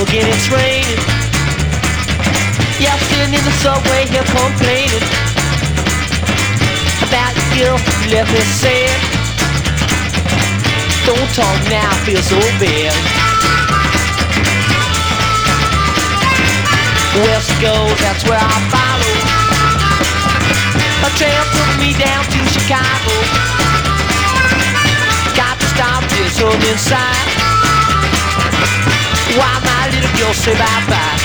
Pittsburgh and it's raining. Yeah, sitting in the subway here complaining about the girl who left me sad. Don't talk now, I feel so bad. Where she goes, that's where I follow. A trail took me down to Chicago. Got to stop this from inside. Why my little girl say bye-bye?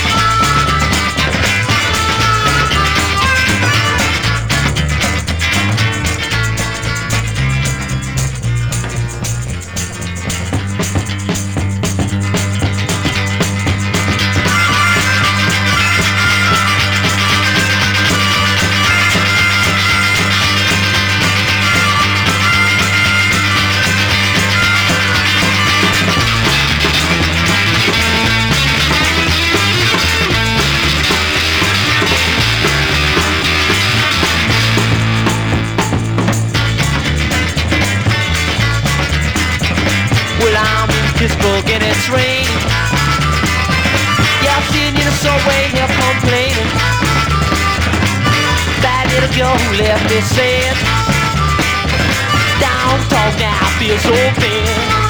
Well, I'm in Pittsburgh and it's raining. Yeah, I'm sitting in the subway here complaining. That little girl who left me sad. Down talk now, I feel so bad.